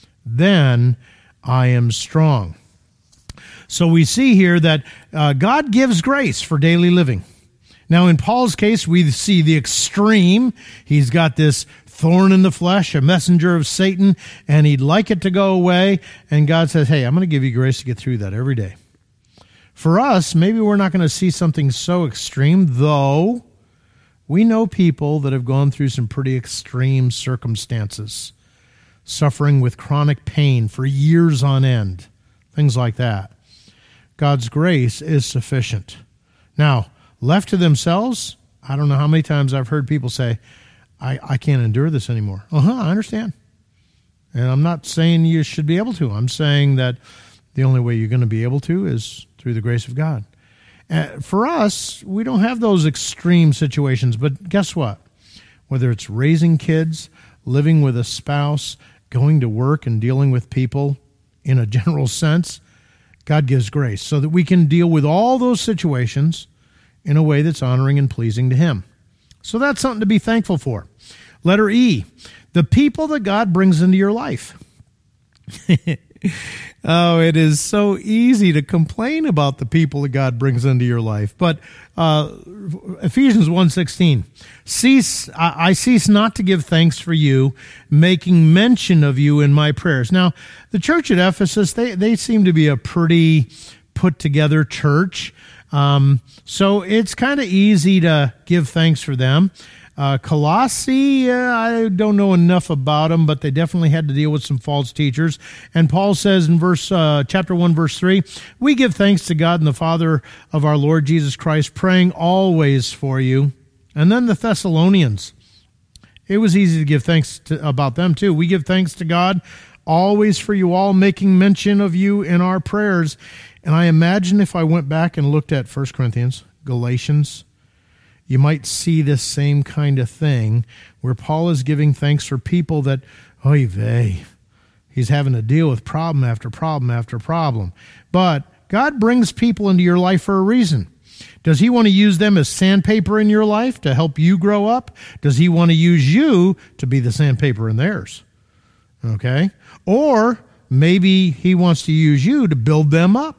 then I am strong. So we see here that uh, God gives grace for daily living. Now, in Paul's case, we see the extreme. He's got this thorn in the flesh, a messenger of Satan, and he'd like it to go away. And God says, hey, I'm going to give you grace to get through that every day. For us, maybe we're not going to see something so extreme, though we know people that have gone through some pretty extreme circumstances, suffering with chronic pain for years on end, things like that. God's grace is sufficient. Now, left to themselves, I don't know how many times I've heard people say, I, I can't endure this anymore. Uh-huh, I understand. And I'm not saying you should be able to. I'm saying that the only way you're going to be able to is through the grace of God. Uh, for us, we don't have those extreme situations, but guess what? Whether it's raising kids, living with a spouse, going to work and dealing with people in a general sense, God gives grace so that we can deal with all those situations in a way that's honoring and pleasing to Him. So that's something to be thankful for. Letter E, the people that God brings into your life. Oh, it is so easy to complain about the people that God brings into your life. But uh, Ephesians one sixteen, cease, I cease not to give thanks for you, making mention of you in my prayers. Now, the church at Ephesus, they, they seem to be a pretty put-together church. Um, so it's kind of easy to give thanks for them. Uh, Colossae, uh, I don't know enough about them, but they definitely had to deal with some false teachers. And Paul says in verse uh, chapter one, verse three, we give thanks to God and the Father of our Lord Jesus Christ, praying always for you. And then the Thessalonians. It was easy to give thanks to, about them too. We give thanks to God always for you all, making mention of you in our prayers. And I imagine if I went back and looked at First Corinthians, Galatians, you might see this same kind of thing where Paul is giving thanks for people that, oy vey, he's having to deal with problem after problem after problem. But God brings people into your life for a reason. Does he want to use them as sandpaper in your life to help you grow up? Does he want to use you to be the sandpaper in theirs? Okay? Or maybe he wants to use you to build them up.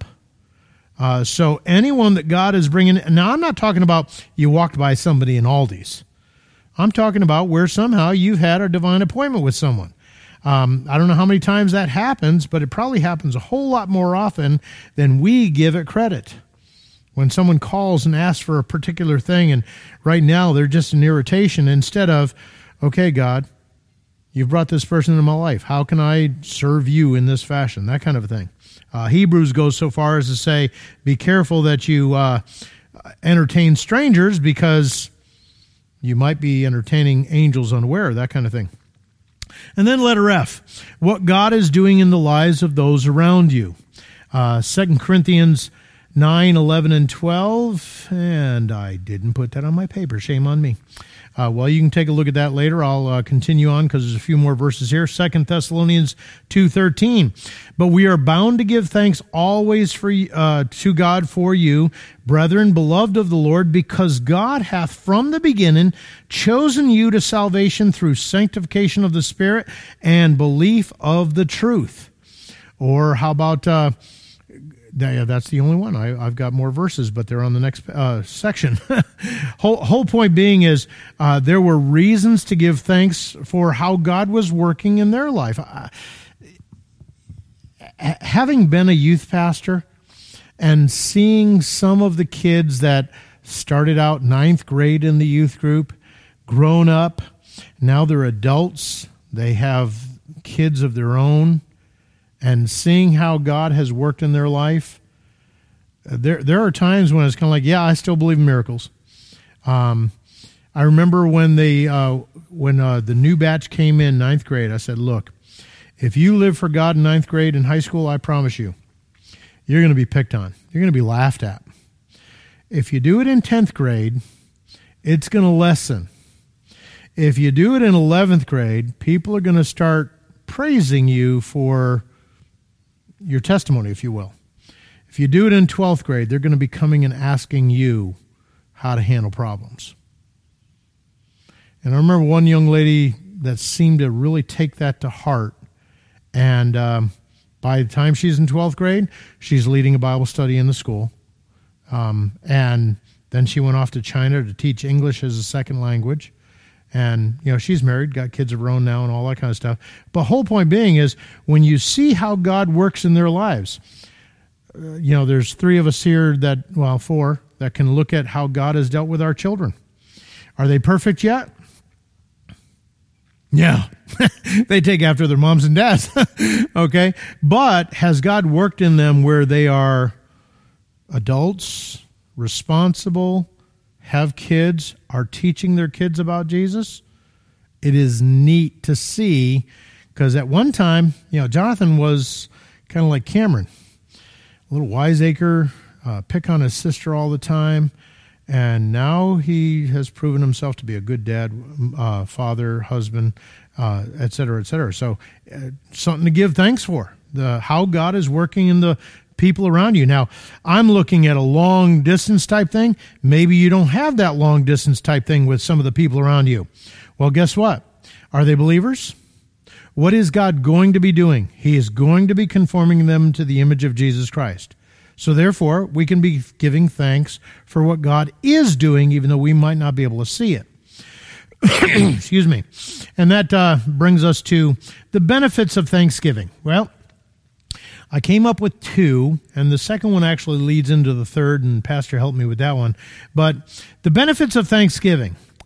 Uh, so anyone that God is bringing, now I'm not talking about you walked by somebody in Aldi's. I'm talking about where somehow you've had a divine appointment with someone. Um, I don't know how many times that happens, but it probably happens a whole lot more often than we give it credit. When someone calls and asks for a particular thing, and right now they're just an irritation, instead of, okay, God, you've brought this person into my life. How can I serve you in this fashion? That kind of a thing. Uh, Hebrews goes so far as to say, be careful that you uh, entertain strangers because you might be entertaining angels unaware, that kind of thing. And then letter F, what God is doing in the lives of those around you. Uh, Second Corinthians nine, eleven, and twelve, and I didn't put that on my paper. Shame on me. Uh, well, you can take a look at that later. I'll uh, continue on because there's a few more verses here. Second Thessalonians two thirteen. But we are bound to give thanks always for uh, to God for you, brethren, beloved of the Lord, because God hath from the beginning chosen you to salvation through sanctification of the Spirit and belief of the truth. Or how about... Uh, Yeah, that's the only one. I, I've got more verses, but they're on the next uh, section. whole, whole point being is uh, there were reasons to give thanks for how God was working in their life. Uh, having been a youth pastor and seeing some of the kids that started out ninth grade in the youth group, grown up, now they're adults, they have kids of their own, and seeing how God has worked in their life, there there are times when it's kind of like, yeah, I still believe in miracles. Um, I remember when they uh, when uh, the new batch came in ninth grade, I said, look, if you live for God in ninth grade in high school, I promise you, you're going to be picked on. You're going to be laughed at. If you do it in tenth grade, it's going to lessen. If you do it in eleventh grade, people are going to start praising you for your testimony, if you will. If you do it in twelfth grade, they're going to be coming and asking you how to handle problems. And I remember one young lady that seemed to really take that to heart. And um, by the time she's in twelfth grade, she's leading a Bible study in the school. Um, and then she went off to China to teach English as a second language. And, you know, she's married, got kids of her own now and all that kind of stuff. But whole point being is when you see how God works in their lives, uh, you know, there's three of us here that, well, four, that can look at how God has dealt with our children. Are they perfect yet? Yeah. They take after their moms and dads. Okay. But has God worked in them where they are adults, responsible, have kids, are teaching their kids about Jesus? It is neat to see, because at one time, you know, Jonathan was kind of like Cameron, a little wiseacre, uh, pick on his sister all the time, and now he has proven himself to be a good dad, uh, father, husband, uh, et cetera, et cetera. So uh, something to give thanks for, the how God is working in the people around you. Now, I'm looking at a long distance type thing. Maybe you don't have that long distance type thing with some of the people around you. Well, guess what? Are they believers? What is God going to be doing? He is going to be conforming them to the image of Jesus Christ. So therefore, we can be giving thanks for what God is doing, even though we might not be able to see it. Excuse me. And that uh, brings us to the benefits of Thanksgiving. Well, I came up with two, and the second one actually leads into the third, and Pastor helped me with that one. But the benefits of Thanksgiving.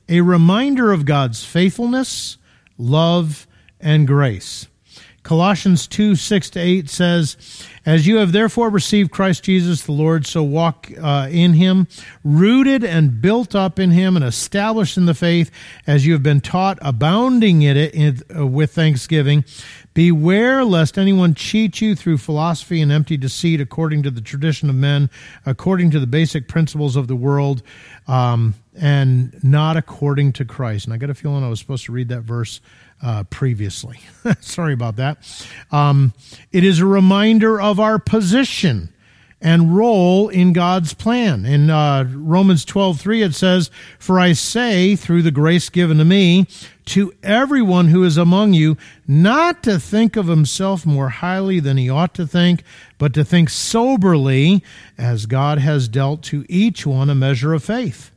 a reminder of God's faithfulness, love, and grace. Colossians two, six to eight says, "As you have therefore received Christ Jesus the Lord, so walk uh, in him, rooted and built up in him and established in the faith, as you have been taught, abounding in it in, uh, with thanksgiving. Beware lest anyone cheat you through philosophy and empty deceit, according to the tradition of men, according to the basic principles of the world, um, and not according to Christ." And I got a feeling I was supposed to read that verse Uh, previously. Sorry about that. Um, it is a reminder of our position and role in God's plan. In uh, Romans twelve three, it says, "For I say, through the grace given to me, to everyone who is among you, not to think of himself more highly than he ought to think, but to think soberly, as God has dealt to each one a measure of faith."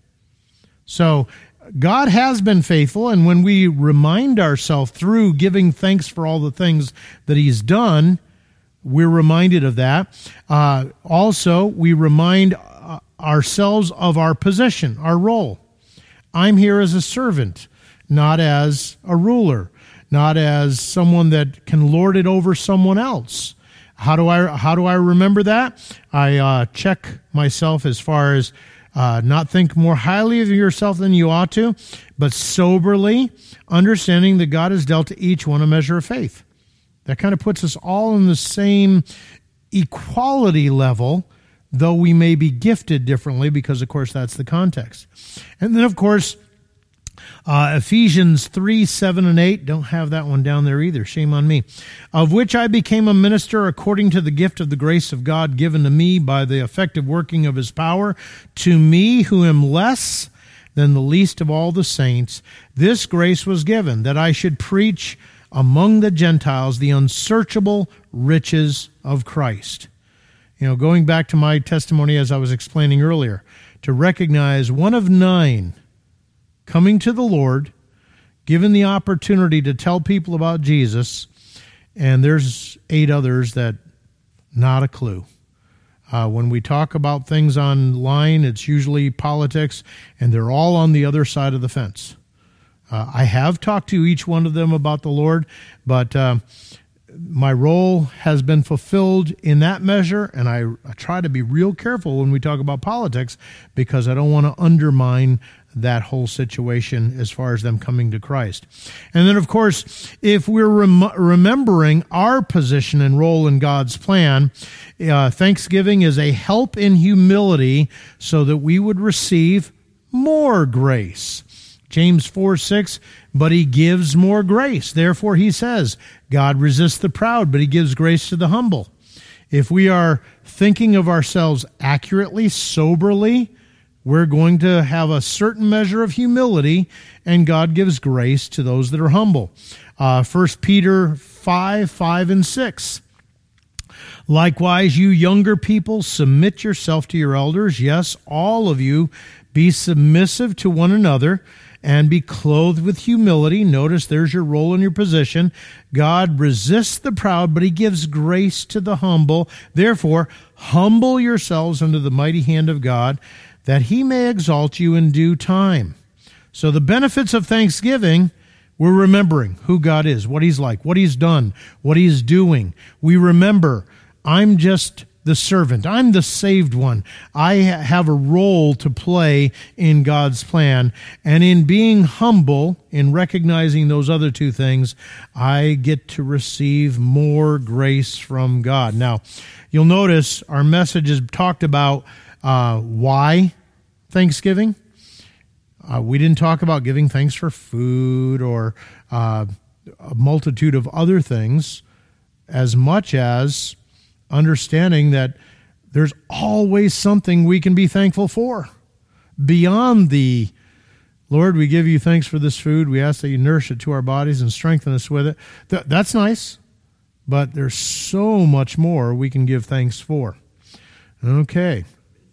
So, God has been faithful, and when we remind ourselves through giving thanks for all the things that he's done, we're reminded of that. Uh, also, we remind uh, ourselves of our position, our role. I'm here as a servant, not as a ruler, not as someone that can lord it over someone else. How do I, how do I remember that? I uh, check myself as far as Uh, not think more highly of yourself than you ought to, but soberly, understanding that God has dealt to each one a measure of faith. That kind of puts us all in the same equality level, though we may be gifted differently, because, of course, that's the context. And then, of course, Uh, Ephesians three, seven, and eight, don't have that one down there either, shame on me. "Of which I became a minister according to the gift of the grace of God given to me by the effective working of his power. To me, who am less than the least of all the saints, this grace was given, that I should preach among the Gentiles the unsearchable riches of Christ." You know, going back to my testimony as I was explaining earlier, to recognize one of nine coming to the Lord, given the opportunity to tell people about Jesus, and there's eight others that not a clue. Uh, when we talk about things online, it's usually politics, and they're all on the other side of the fence. Uh, I have talked to each one of them about the Lord, but uh, my role has been fulfilled in that measure, and I, I try to be real careful when we talk about politics, because I don't want to undermine that whole situation as far as them coming to Christ. And then, of course, if we're rem- remembering our position and role in God's plan, uh, thanksgiving is a help in humility so that we would receive more grace. James four six, "But he gives more grace. Therefore, he says, God resists the proud, but he gives grace to the humble." If we are thinking of ourselves accurately, soberly, we're going to have a certain measure of humility, and God gives grace to those that are humble. Uh, First Peter five, five and six. "Likewise, you younger people, submit yourself to your elders. Yes, all of you, be submissive to one another, and be clothed with humility." Notice there's your role and your position. "God resists the proud, but he gives grace to the humble. Therefore, humble yourselves under the mighty hand of God, that he may exalt you in due time." So the benefits of thanksgiving, we're remembering who God is, what he's like, what he's done, what he's doing. We remember, I'm just the servant. I'm the saved one. I have a role to play in God's plan. And in being humble, in recognizing those other two things, I get to receive more grace from God. Now, you'll notice our message is talked about Uh, why Thanksgiving? Uh, we didn't talk about giving thanks for food or uh, a multitude of other things, as much as understanding that there's always something we can be thankful for. Beyond the, "Lord, we give you thanks for this food. We ask that you nourish it to our bodies and strengthen us with it." Th- that's nice, but there's so much more we can give thanks for. Okay.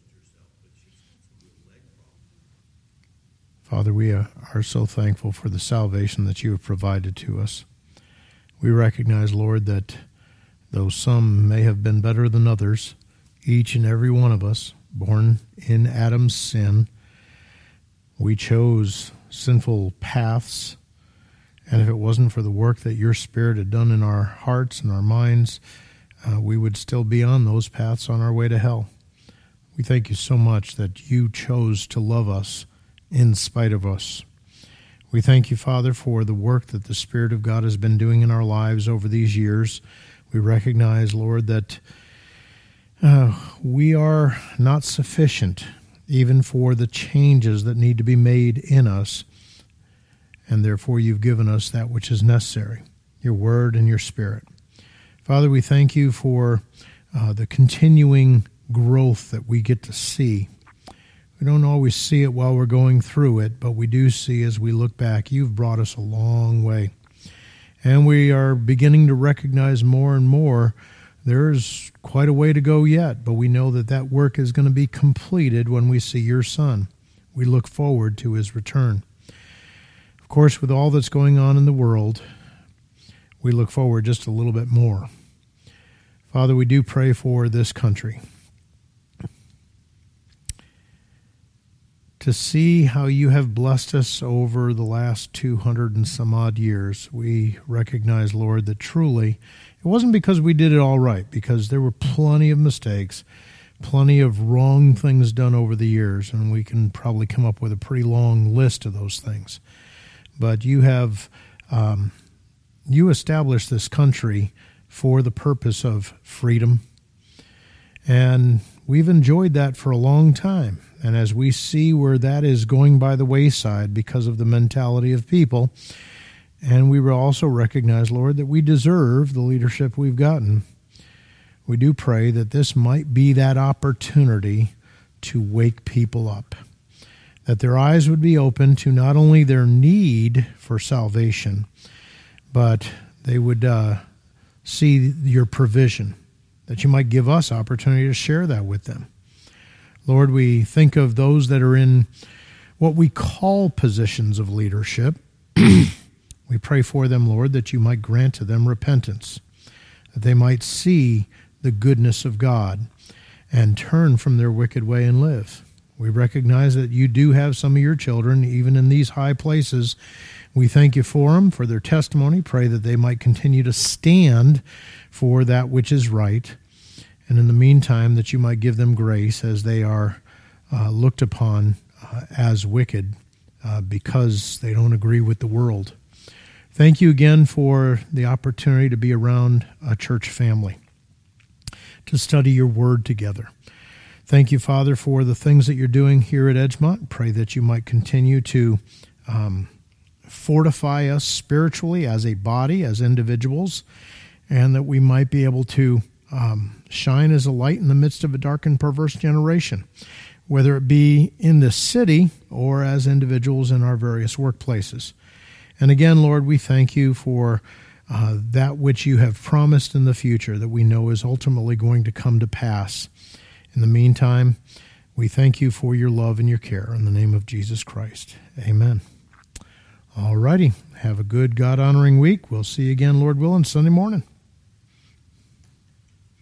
Father, we are so thankful for the salvation that you have provided to us. We recognize, Lord, that though some may have been better than others, each and every one of us, born in Adam's sin, we chose sinful paths. And if it wasn't for the work that your Spirit had done in our hearts and our minds, uh, we would still be on those paths on our way to hell. We thank you so much that you chose to love us in spite of us. We thank you, Father, for the work that the Spirit of God has been doing in our lives over these years. We recognize, Lord, that uh, we are not sufficient even for the changes that need to be made in us. And therefore you've given us that which is necessary, your word and your Spirit. Father, we thank you for uh, the continuing growth that we get to see. We don't always see it while we're going through it, but we do see as we look back, you've brought us a long way. And we are beginning to recognize more and more there's quite a way to go yet, but we know that that work is going to be completed when we see your Son. We look forward to his return. Of course, with all that's going on in the world, we look forward just a little bit more. Father, we do pray for this country. To see how you have blessed us over the last two hundred and some odd years, we recognize, Lord, that truly it wasn't because we did it all right, because there were plenty of mistakes, plenty of wrong things done over the years, and we can probably come up with a pretty long list of those things. But you have um, you established this country for the purpose of freedom, and we've enjoyed that for a long time. And as we see where that is going by the wayside because of the mentality of people, and we will also recognize, Lord, that we deserve the leadership we've gotten, we do pray that this might be that opportunity to wake people up, that their eyes would be open to not only their need for salvation, but they would uh, see your provision, that you might give us opportunity to share that with them. Lord, we think of those that are in what we call positions of leadership. We pray for them, Lord, that you might grant to them repentance, that they might see the goodness of God and turn from their wicked way and live. We recognize that you do have some of your children, even in these high places. We thank you for them, for their testimony. Pray that they might continue to stand for that which is right. And in the meantime, that you might give them grace as they are uh, looked upon uh, as wicked uh, because they don't agree with the world. Thank you again for the opportunity to be around a church family, to study your word together. Thank you, Father, for the things that you're doing here at Edgemont. Pray that you might continue to um, fortify us spiritually as a body, as individuals, and that we might be able to um, shine as a light in the midst of a dark and perverse generation, whether it be in the city or as individuals in our various workplaces. And again, Lord, we thank you for uh, that which you have promised in the future that we know is ultimately going to come to pass. In the meantime, we thank you for your love and your care. In the name of Jesus Christ, amen. All righty. Have a good God-honoring week. We'll see you again, Lord willing, Sunday morning.